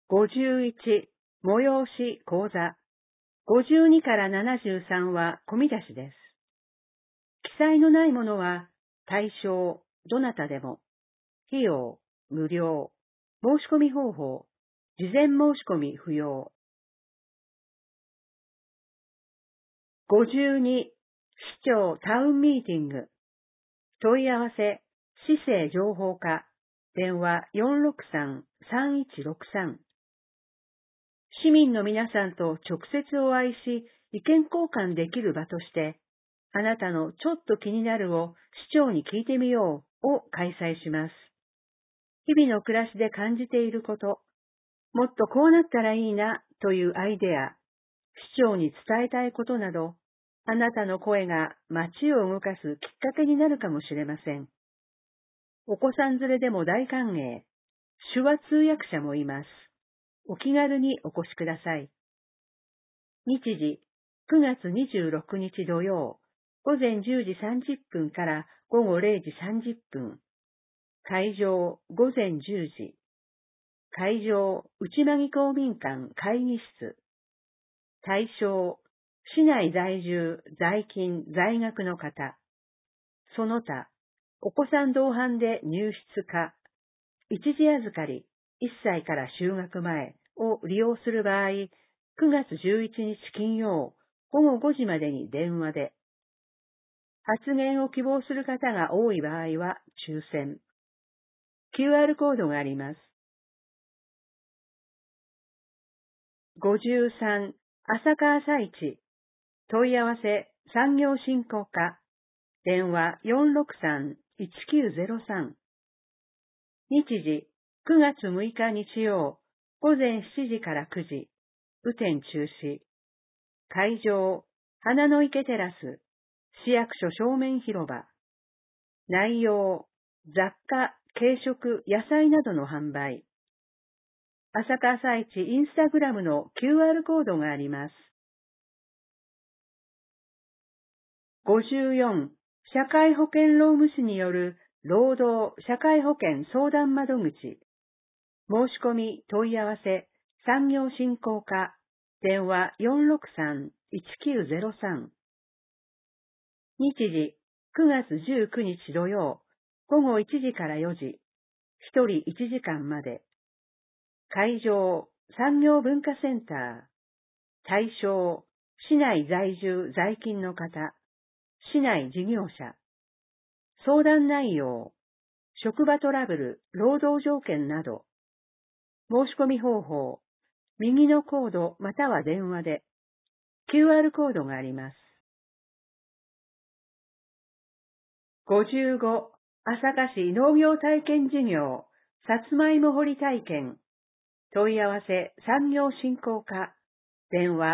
51、催し講座。52から73は込み出しです。記載のないものは、対象、どなたでも、費用、無料、申し込み方法、事前申し込み不要。52、市長タウンミーティング。問い合わせ、市政情報課、電話463-3163。市民の皆さんと直接お会いし、意見交換できる場として、あなたのちょっと気になるを市長に聞いてみようを開催します。日々の暮らしで感じていること、もっとこうなったらいいなというアイデア、市長に伝えたいことなど、あなたの声が街を動かすきっかけになるかもしれません。お子さん連れでも大歓迎。手話通訳者もいます。お気軽にお越しください。日時、9月26日土曜、午前10時30分から午後0時30分。会場、午前10時。会場、内間木公民館会議室。対象、市内在住、在勤、在学の方。その他、お子さん同伴で入室か、一時預かり、1歳から就学前を利用する場合、9月11日金曜午後5時までに電話で、発言を希望する方が多い場合は抽選。QR コードがあります。53、朝霞朝市。問い合わせ、産業振興課。電話463-1903。日時、9月6日日曜、午前7時から9時。雨天中止。会場、花の池テラス。市役所正面広場。内容、雑貨、軽食、野菜などの販売。朝霞朝市インスタグラムの QR コードがあります。54、社会保険労務士による労働社会保険相談窓口。申し込み問い合わせ産業振興課電話463-1903。日時9月19日土曜午後1時から4時。1人1時間まで。会場産業文化センター。対象市内在住在勤の方。市内事業者。相談内容、職場トラブル、労働条件など。申し込み方法、右のコードまたは電話で。QR コードがあります。55、朝霞市農業体験事業、さつまいも掘り体験。問い合わせ産業振興課。電話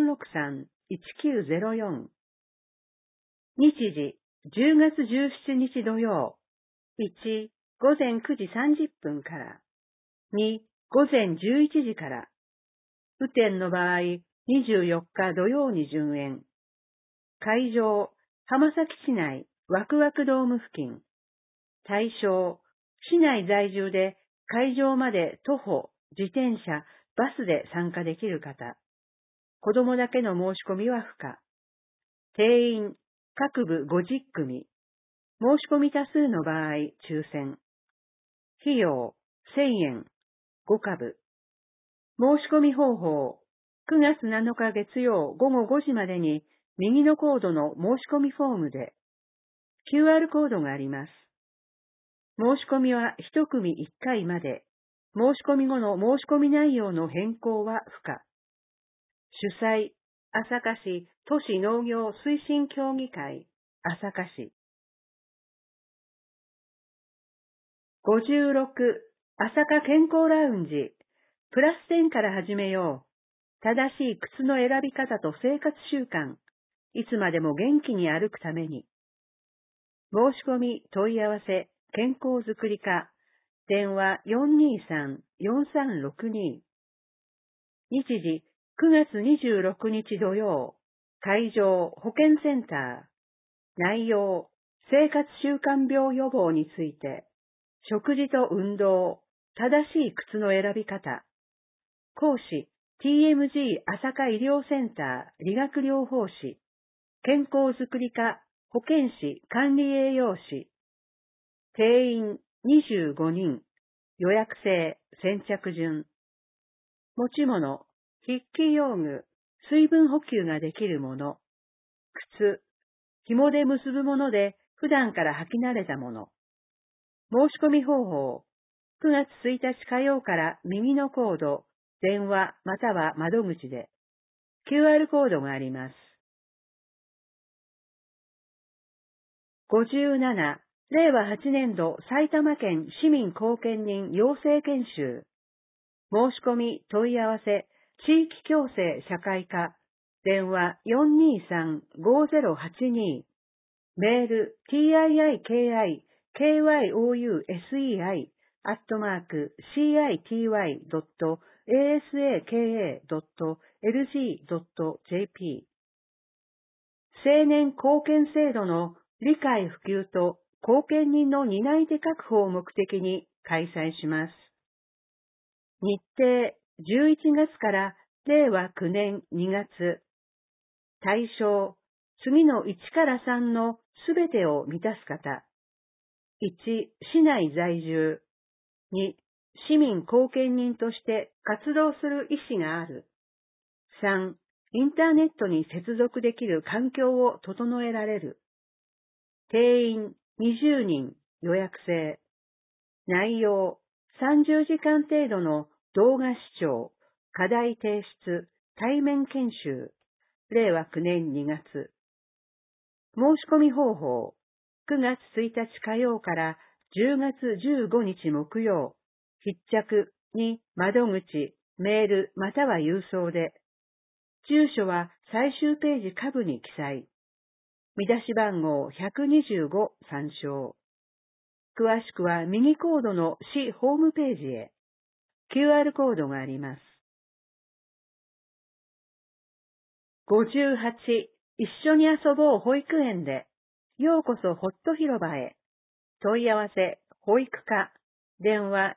463-1904。日時、10月17日土曜。1、午前9時30分から。2、午前11時から。雨天の場合、24日土曜に順延。会場、浜崎市内、ワクワクドーム付近。対象、市内在住で会場まで徒歩、自転車、バスで参加できる方。子供だけの申し込みは不可。定員、各部50組。申し込み多数の場合、抽選。費用、1000円。5株。申し込み方法。9月7日月曜午後5時までに右のコードの申し込みフォームで QR コードがあります。申し込みは1組1回まで。申し込み後の申し込み内容の変更は不可。主催、朝霞市都市農業推進協議会、朝霞市。56、朝霞健康ラウンジ、プラス10から始めよう。正しい靴の選び方と生活習慣、いつまでも元気に歩くために。申し込み、問い合わせ、健康づくり課、電話423-4362。日時、9月26日土曜、会場、保健センター。内容、生活習慣病予防について、食事と運動、正しい靴の選び方。 講師、TMG 朝霞医療センター理学療法士、健康づくり課、保健師管理栄養士、定員25人、予約制、先着順。持ち物、筆記用具、水分補給ができるもの、靴、紐で結ぶもので普段から履き慣れたもの。申し込み方法、9月1日火曜から右のコード、電話または窓口で、QR コードがあります。57、令和8年度埼玉県市民後見人養成研修。申し込み問い合わせ、地域共生社会科、電話423-5082、メール tikyusei.city.asaka.lg.jp 青年貢献制度の理解普及と後見人の担い手確保を目的に開催します。日程11月から令和9年2月。対象、次の1から3のすべてを満たす方。1、市内在住。2、市民貢献人として活動する意思がある。3、インターネットに接続できる環境を整えられる。定員20人、予約制。内容、30時間程度の動画視聴、課題提出、対面研修。令和9年2月。申し込み方法、9月1日火曜から10月15日木曜、必着に窓口、メールまたは郵送で、住所は最終ページ下部に記載。見出し番号125参照。詳しくは右コードの市ホームページへ。QR コードがあります。58、一緒に遊ぼう保育園で、ようこそホット広場へ。問い合わせ、保育課、電話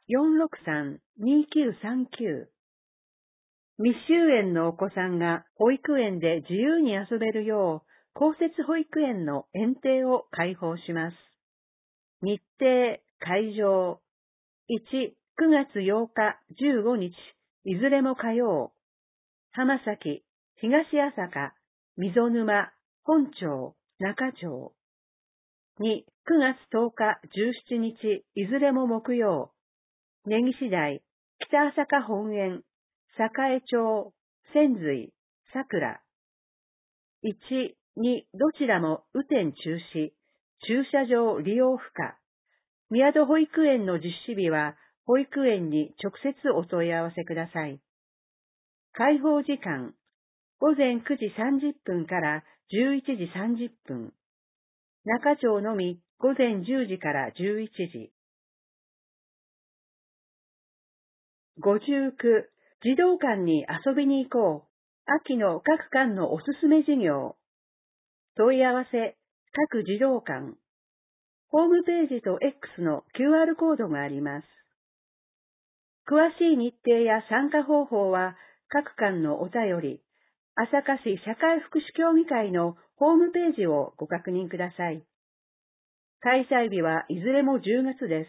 463-2939。未就園のお子さんが保育園で自由に遊べるよう、公設保育園の園庭を開放します。日程、会場。1、9月8日、15日、いずれも火曜。浜崎、東朝霞、溝沼、本町、中町。2、9月10日、17日、いずれも木曜。根岸台、北朝霞本園、栄町、千髄、桜。1、2、どちらも雨天中止、駐車場利用不可。宮戸保育園の実施日は、保育園に直接お問い合わせください。開放時間、午前9時30分から11時30分。中町のみ午前10時から11時。59、児童館に遊びに行こう。秋の各館のおすすめ事業。問い合わせ、各児童館。ホームページと X の QR コードがあります。詳しい日程や参加方法は各館のお便り、朝霞市社会福祉協議会のホームページをご確認ください。開催日はいずれも10月です。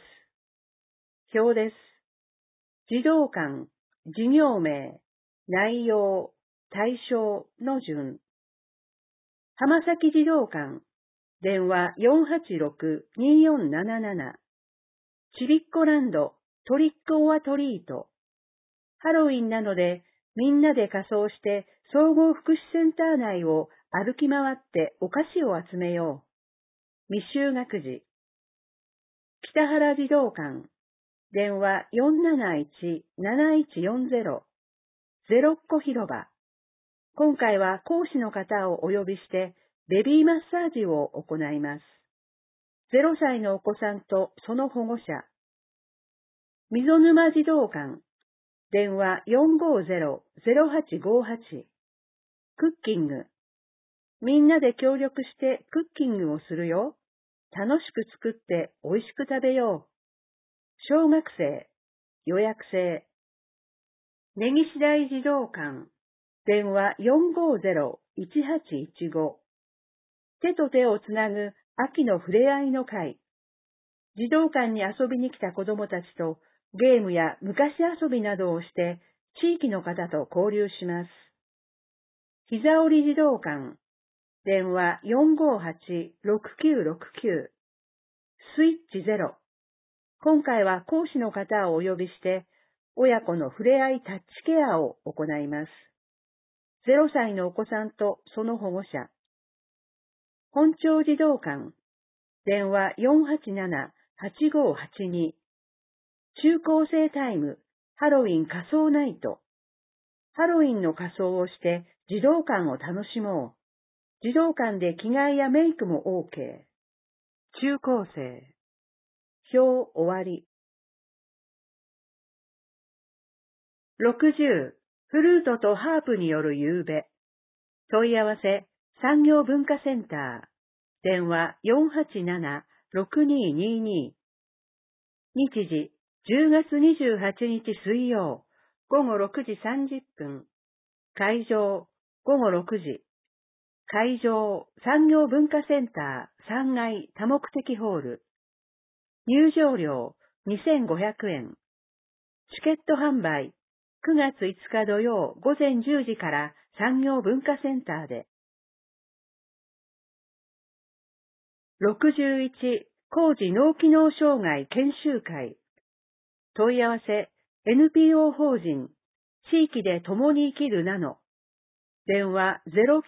表です。児童館、事業名、内容、対象の順。浜崎児童館、電話486-2477。ちびっこランド、トリックオアトリート。ハロウィンなので、みんなで仮装して総合福祉センター内を歩き回ってお菓子を集めよう。未就学児。北原児童館。電話471-7140。ゼロッコ広場。今回は講師の方をお呼びしてベビーマッサージを行います。0歳のお子さんとその保護者。溝沼児童館。電話450-0858。クッキング。みんなで協力してクッキングをするよ。楽しく作って美味しく食べよう。小学生。予約制。 根岸台児童館、電話450-1815。手と手をつなぐ秋のふれあいの会。児童館に遊びに来た子供たちとゲームや昔遊びなどをして地域の方と交流します。膝折児童館、電話458-6969。スイッチゼロ。今回は講師の方をお呼びして、親子のふれあいタッチケアを行います。0歳のお子さんとその保護者。本町児童館、電話487-8582。中高生タイム、ハロウィン仮装ナイト。ハロウィンの仮装をして児童館を楽しもう。児童館で着替えやメイクも OK。中高生。表終わり。60、フルートとハープによる夕べ。問い合わせ、産業文化センター。電話487-6222。日時、10月28日水曜、午後6時30分。会場、午後6時。会場、産業文化センター3階多目的ホール。入場料2500円。チケット販売、9月5日土曜午前10時から産業文化センターで。61、高次脳機能障害研修会。問い合わせ、NPO 法人、地域で共に生きるナノ。電話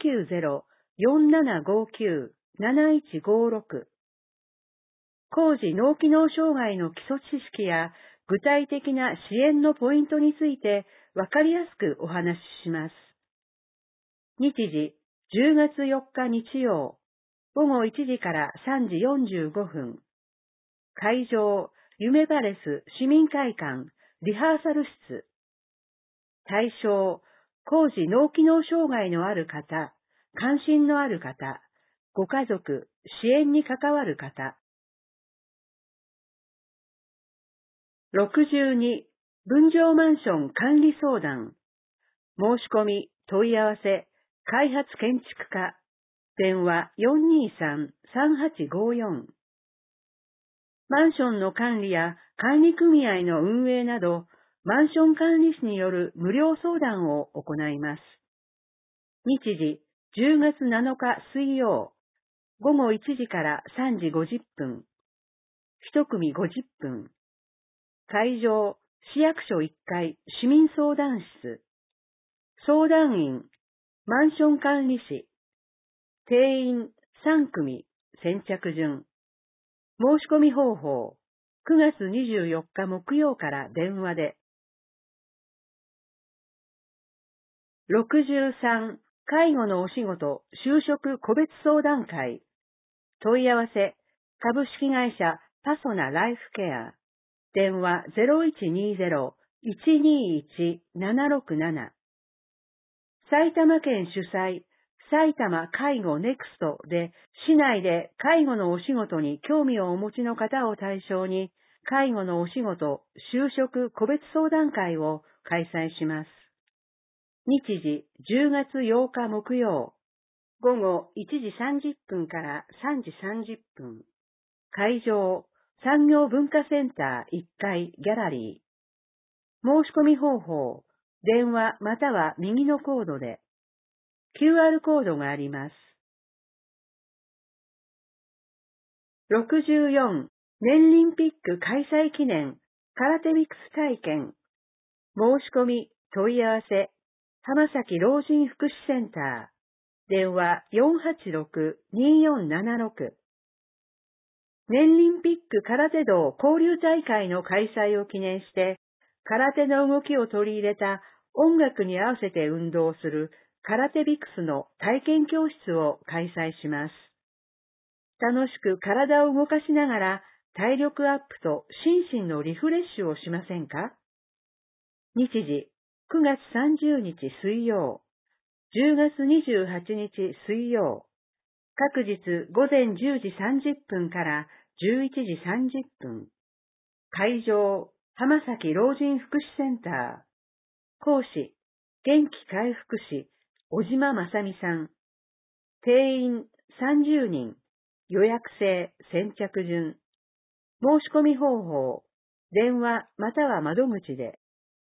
090-4759-7156。高次脳機能障害の基礎知識や具体的な支援のポイントについてわかりやすくお話しします。日時、10月4日日曜、午後1時から3時45分。会場、夢パレス市民会館、リハーサル室。対象、高次脳機能障害のある方、関心のある方、ご家族、支援に関わる方。62、分譲マンション管理相談。申し込み、問い合わせ、開発建築課。電話423-3854。マンションの管理や管理組合の運営など、マンション管理士による無料相談を行います。日時、10月7日水曜、午後1時から3時50分。1組50分。会場、市役所1階市民相談室。相談員、マンション管理士。定員3組、先着順。申し込み方法、9月24日木曜から電話で。63、介護のお仕事、就職個別相談会。問い合わせ、株式会社パソナライフケア。電話0120-121-767。埼玉県主催、埼玉介護ネクストで、市内で介護のお仕事に興味をお持ちの方を対象に、介護のお仕事、就職個別相談会を開催します。日時、10月8日木曜、午後1時30分から3時30分。会場、産業文化センター1階ギャラリー。申し込み方法、電話または右のコードで。QR コードがあります。64、年リンピック開催記念、空手ミックス体験。申し込み、問い合わせ、浜崎老人福祉センター。電話486-2476。年リンピック空手道交流大会の開催を記念して、空手の動きを取り入れた音楽に合わせて運動する空手ビクスの体験教室を開催します。楽しく体を動かしながら体力アップと心身のリフレッシュをしませんか？日時、9月30日水曜、10月28日水曜、各日午前10時30分から11時30分。会場、浜崎老人福祉センター。 講師、元気回復士、小島正美さん。定員30人。予約制、先着順。申し込み方法、電話または窓口で。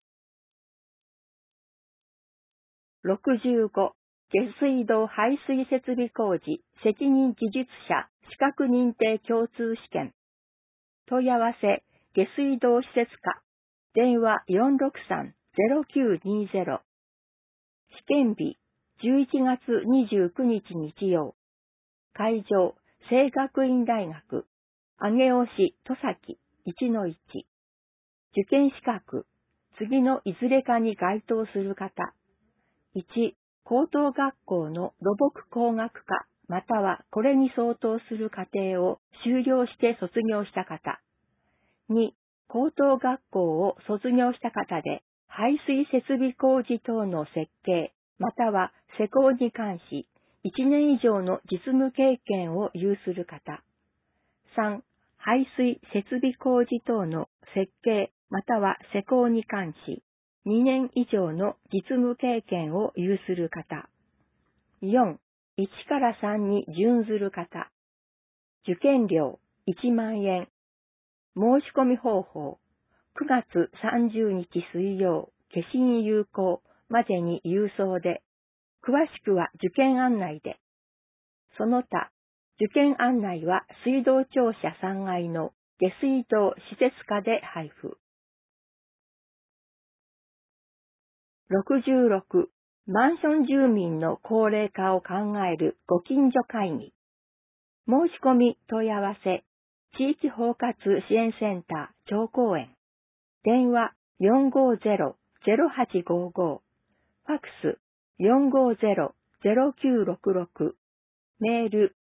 65、下水道排水設備工事責任技術者資格認定共通試験。問い合わせ、下水道施設課、電話463-0920。試験日、11月29日日曜。会場、聖学院大学、上尾市戸崎1-1。受験資格、次のいずれかに該当する方。1、高等学校の土木工学科またはこれに相当する課程を修了して卒業した方。2、高等学校を卒業した方で排水設備工事等の設計または施工に関し1年以上の実務経験を有する方。3、排水設備工事等の設計または施工に関し2年以上の実務経験を有する方。4、1から3に準ずる方。受験料1万円。申し込み方法。9月30日水曜、消印有効までに郵送で。詳しくは受験案内で。その他、受験案内は水道庁舎3階の下水道施設課で配布。66、マンション住民の高齢化を考えるご近所会議。申し込み問い合わせ、地域包括支援センター長公園。電話450-0855。ファックス450-0966。メール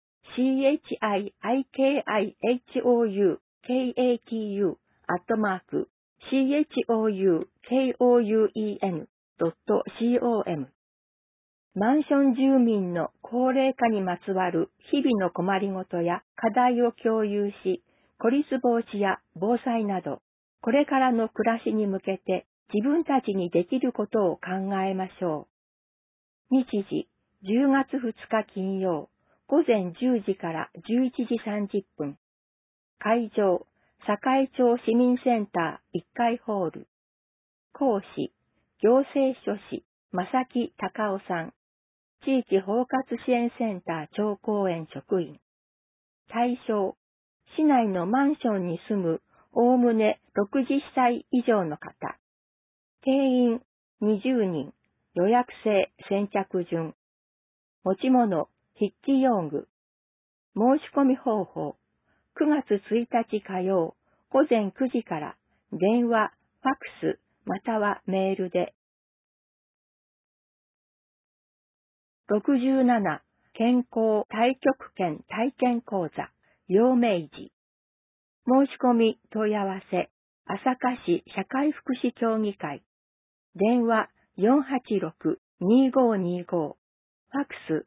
chiikatu@chouken.com。マンション住民の高齢化にまつわる日々の困りごとや課題を共有し、孤立防止や防災など、これからの暮らしに向けて自分たちにできることを考えましょう。日時、10月2日金曜、午前10時から11時30分。会場、栄町市民センター1階ホール。講師、行政書士、正木隆夫さん。地域包括支援センター長公園職員。対象、市内のマンションに住むおおむね60歳以上の方。定員20人、予約制先着順。持ち物、筆記用具。申し込み方法、9月1日火曜、午前9時から電話、ファックス、またはメールで。67、健康太極拳体験講座、陽明寺。申し込み問い合わせ、朝霞市社会福祉協議会。電話486-2525。ファックス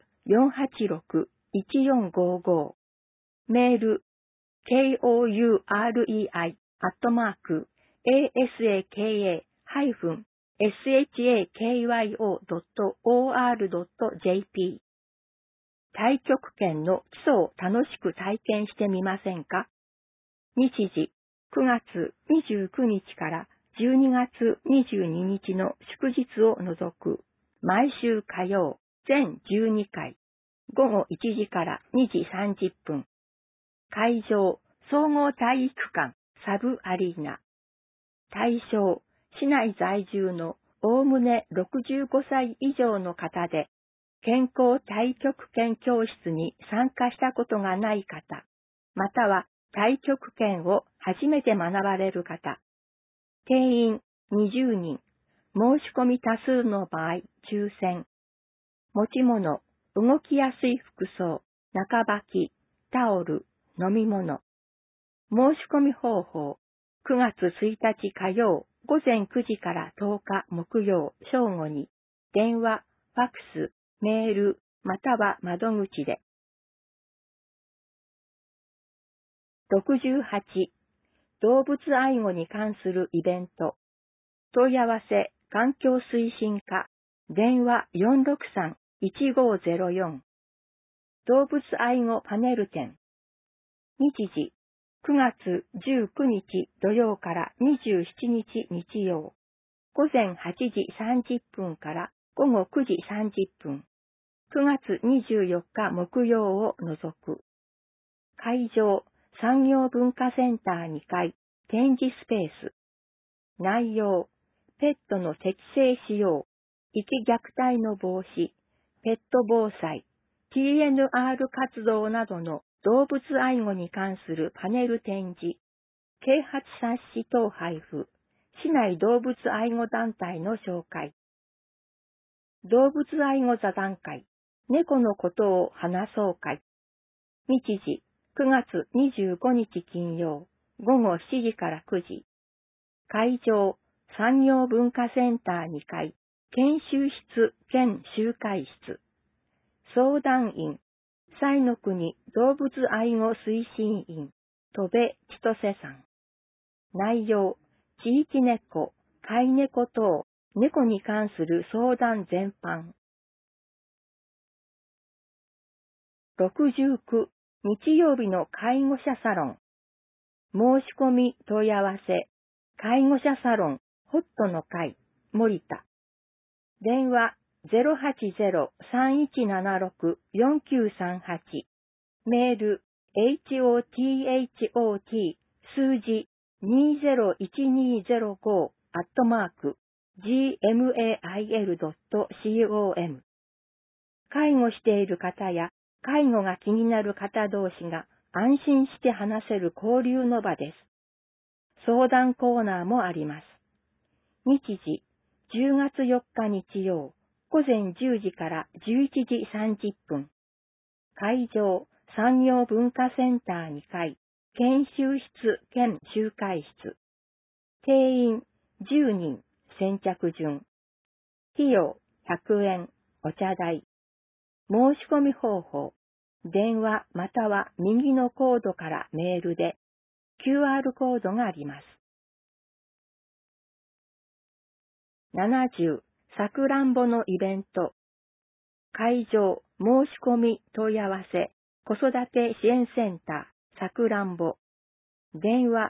486-1455。メール、kourei@asakyo.or.jp。太極拳の基礎を楽しく体験してみませんか？日時、9月29日から12月22日の祝日を除く、毎週火曜、全12回、午後1時から2時30分。会場、総合体育館、サブアリーナ。対象、市内在住のおおむね65歳以上の方で、健康太極拳教室に参加したことがない方、または太極拳を初めて学ばれる方。定員20人、申し込み多数の場合、抽選。持ち物、動きやすい服装、中履き、タオル、飲み物。申し込み方法、9月1日火曜午前9時から10日木曜正午に、電話、ファックス、メール、または窓口で。68、動物愛護に関するイベント。問い合わせ、 環境推進課、電話463-1504。動物愛護パネル展。日時、9月19日土曜から27日日曜。午前8時30分から午後9時30分。9月24日木曜を除く。会場、産業文化センター2階、展示スペース。内容、ペットの適正使用、遺棄虐待の防止、ペット防災、TNR 活動などの動物愛護に関するパネル展示、啓発冊子等配布、市内動物愛護団体の紹介。動物愛護座談会、猫のことを話そう会。日時、9月25日金曜、午後7時から9時。会場、産業文化センター2階、研修室兼集会室。相談員、彩の国動物愛護推進員、戸部千歳さん。内容、地域猫、飼い猫等、猫に関する相談全般。69、日曜日の介護者サロン。申し込み問い合わせ、介護者サロン、ホットの会、森田。電話080-3176-4938。メール、hothot 数字201205@gmail.com。介護している方や介護が気になる方同士が安心して話せる交流の場です。相談コーナーもあります。日時、10月4日日曜、午前10時から11時30分。会場、産業文化センター2階、研修室兼集会室。定員10人、先着順。費用100円、お茶代。申し込み方法、電話または右のコードからメールで、QR コードがあります。70、さくらんぼのイベント。会場、申し込み問い合わせ、子育て支援センター、さくらんぼ。電話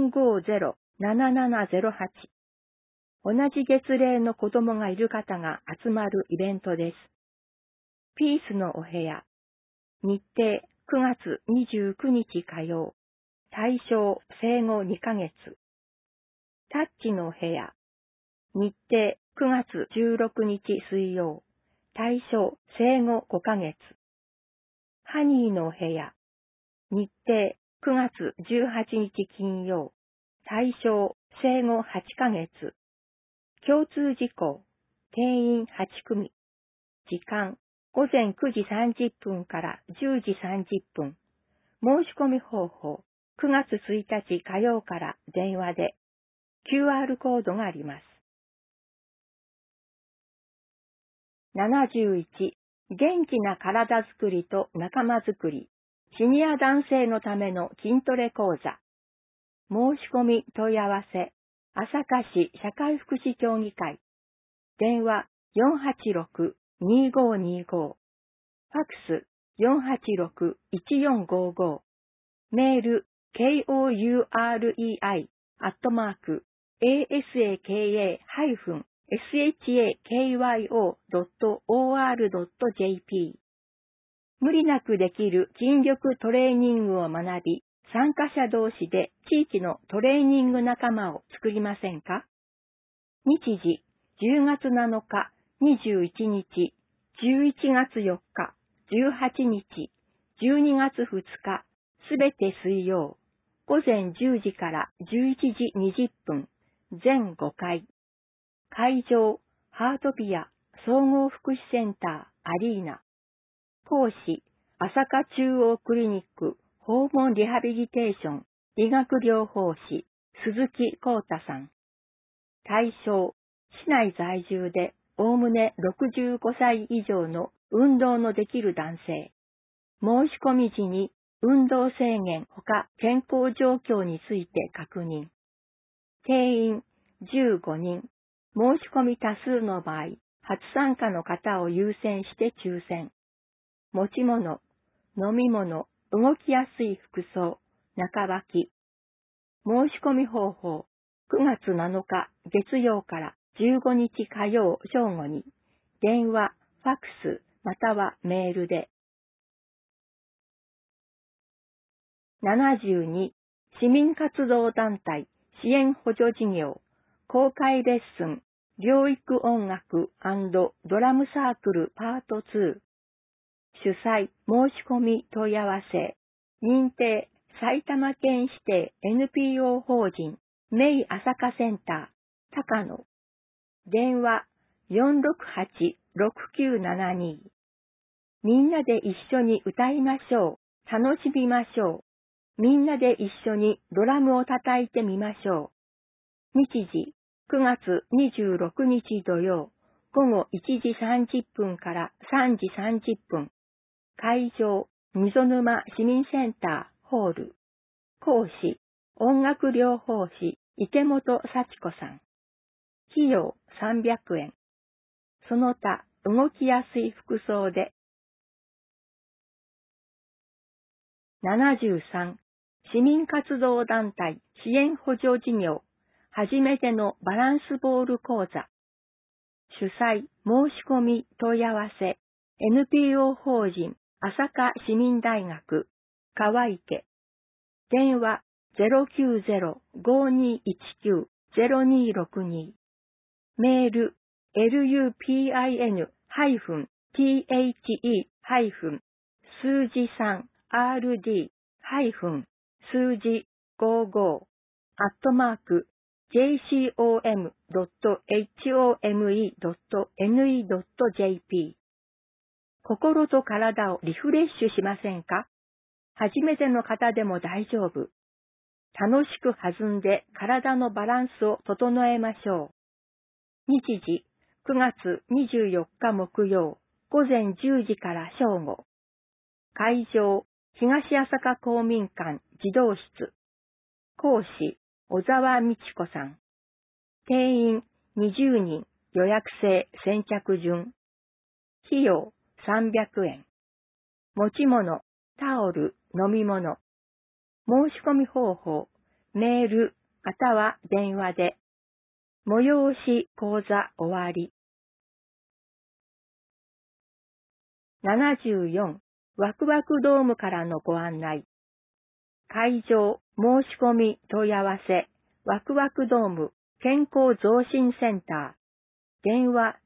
450-7708。同じ月齢の子供がいる方が集まるイベントです。ピースのお部屋。日程9月29日火曜。対象生後2ヶ月。タッチのお部屋。日程9月16日水曜。対象生後5ヶ月。ハニーのお部屋。日程9月18日金曜。対象生後8ヶ月。共通事項。定員8組。時間午前9時30分から10時30分。申し込み方法。9月1日火曜から電話で QR コードがあります。71、元気な体づくりと仲間づくり、シニア男性のための筋トレ講座。申し込み問い合わせ、朝霞市社会福祉協議会。電話486-2525。ファクス486-1455。メール、kourei-asakyo.or.jp。無理なくできる筋力トレーニングを学び、参加者同士で地域のトレーニング仲間を作りませんか？日時、10月7日、21日、11月4日、18日、12月2日、すべて水曜。午前10時から11時20分、全5回。会場、ハートピア、総合福祉センター、アリーナ。講師、朝霞中央クリニック、訪問リハビリテーション、理学療法士、鈴木光太さん。対象、市内在住で、おおむね65歳以上の運動のできる男性。申し込み時に、運動制限ほか健康状況について確認。定員15人。 申し込み多数の場合、初参加の方を優先して抽選。持ち物、飲み物、動きやすい服装、中履き。申し込み方法、9月7日月曜から15日火曜正午に、電話、ファックス、またはメールで。72、市民活動団体支援補助事業、公開レッスン、療育音楽&ドラムサークルパート2。主催、申し込み問い合わせ、認定、埼玉県指定 NPO 法人、メイ朝霞センター、高野。電話、468-6972。みんなで一緒に歌いましょう。楽しみましょう。みんなで一緒にドラムを叩いてみましょう。日時、9月26日土曜、午後1時30分から3時30分。会場、溝沼市民センターホール。講師、音楽療法士、池本幸子さん。費用300円。その他、動きやすい服装で。73、市民活動団体支援補助事業、初めてのバランスボール講座。主催、申し込み問い合わせ、NPO 法人、朝霞市民大学、川池。電話、090-5219-0262。メール、lupin-the-数字 3rd- 数字55 @jcom.home.ne.jp。 心と体をリフレッシュしませんか？初めての方でも大丈夫。楽しく弾んで体のバランスを整えましょう。日時、9月24日木曜、午前10時から正午。会場、東朝霞公民館児童室。講師、小沢美智子さん。定員20人、予約制先着順。費用300円。持ち物、タオル、飲み物。申し込み方法、メール、または電話で。催し講座終わり。74、ワクワクドームからのご案内。会場、申し込み問い合わせ、ワクワクドーム健康増進センター。電話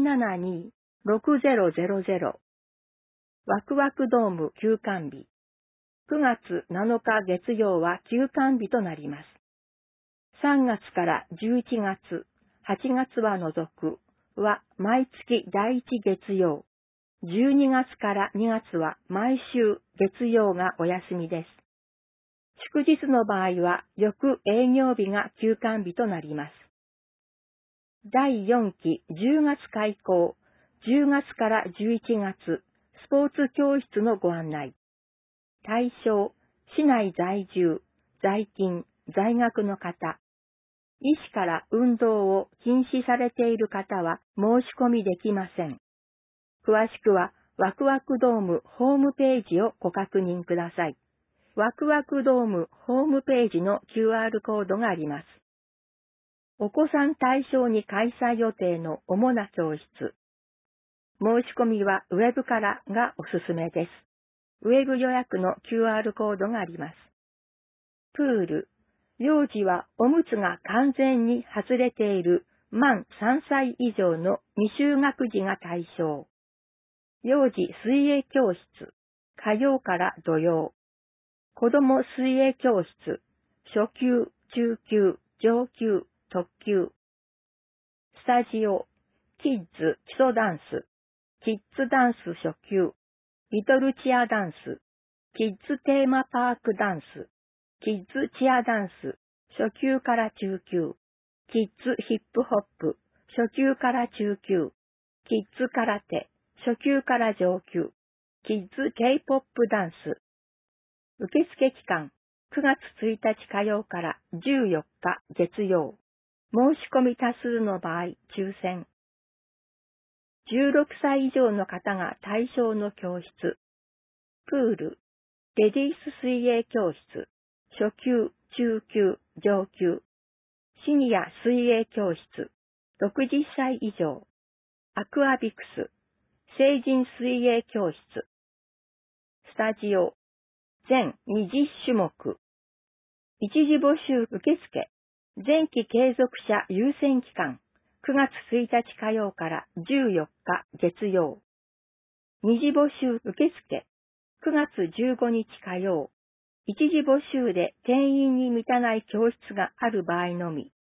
472-6000。ワクワクドーム休館日。9月7日月曜は休館日となります。3月から11月、8月は除くは毎月第1月曜。12月から2月は毎週月曜がお休みです。祝日の場合は翌営業日が休館日となります。第4期10月開校、10月から11月、スポーツ教室のご案内。対象、市内在住、在勤、在学の方。医師から運動を禁止されている方は申し込みできません。詳しくはワクワクドームホームページをご確認ください。ワクワクドームホームページの QR コードがあります。お子さん対象に開催予定の主な教室。申し込みはウェブからがおすすめです。ウェブ予約の QR コードがあります。プール。幼児はおむつが完全に外れている満3歳以上の未就学児が対象。幼児水泳教室。火曜から土曜。子供水泳教室。初級、中級、上級、特級。スタジオ。キッズ基礎ダンス。キッズダンス初級。リトルチアダンス。キッズテーマパークダンス。キッズチアダンス。初級から中級。キッズヒップホップ。初級から中級。キッズ空手。初級から上級。キッズ K-POP ダンス。受付期間9月1日火曜から14日月曜。 申し込み多数の場合、抽選。16歳以上の方が対象の教室。プール、レディース水泳教室、初級、中級、上級。シニア水泳教室、60歳以上。アクアビクス、成人水泳教室。スタジオ、全20種目。一時募集受付。前期継続者優先期間。9月1日火曜から14日月曜。二次募集受付。9月15日火曜。一時募集で定員に満たない教室がある場合のみ。